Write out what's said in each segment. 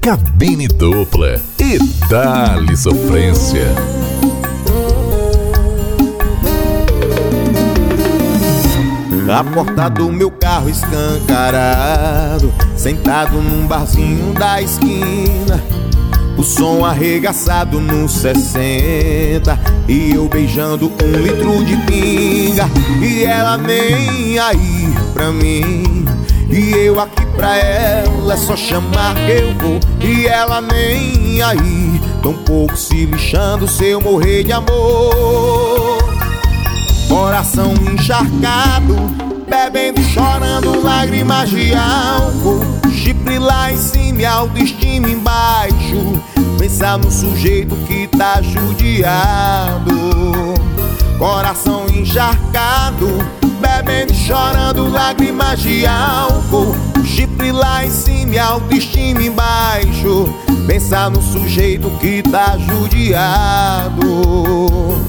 cabine dupla e dá-lhe sofrência. A porta do meu carro escancarado, sentado num barzinho da esquina, o som arregaçado nos 60 e eu beijando 1 litro de pinga. E ela nem aí pra mim, e eu aqui pra ela, é só chamar que eu vou. E ela nem aí, tão pouco se lixando se eu morrer de amor. Coração encharcado, bebendo e chorando, lágrimas de álcool, chifre lá em cima e autoestima embaixo. Pensar no sujeito que tá judiado. Coração encharcado, bebendo e chorando, lágrimas de álcool, chifre lá em cima e autoestima embaixo. Pensar no sujeito que tá judiado.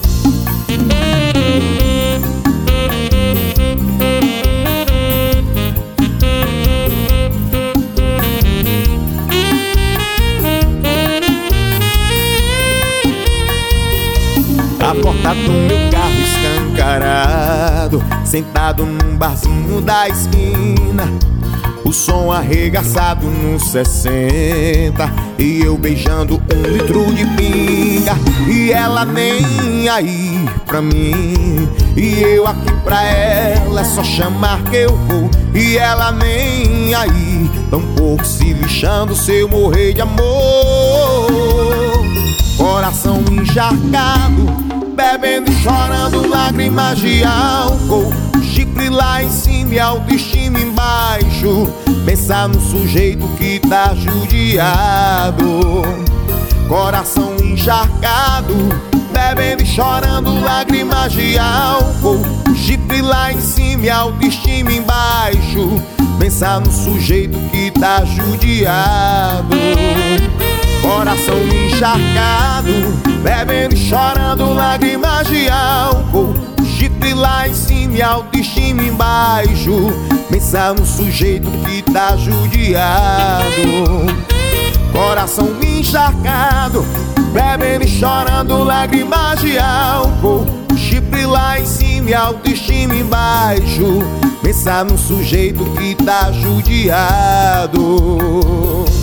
A porta do meu carro escancarado, sentado num barzinho da esquina, o som arregaçado nos 60 e eu beijando 1 litro de pinga. E ela nem aí pra mim, e eu aqui pra ela, é só chamar que eu vou. E ela nem aí, tão pouco se lixando se eu morrer de amor. Coração encharcado, bebendo e chorando, lágrimas de álcool, chifre lá em cima e autoestima embaixo. Pensar no sujeito que tá judiado. Coração encharcado, bebendo e chorando, lágrimas de álcool, chifre lá em cima e autoestima embaixo. Pensar no sujeito que tá judiado. Coração encharcado, bebendo e chorando, lágrimas de álcool, chifre lá em cima e autoestima embaixo. Pensar no sujeito que tá judiado. Coração encharcado, bebendo e chorando, lágrimas de álcool, chifre lá em cima e autoestima embaixo. Pensar no sujeito que tá judiado.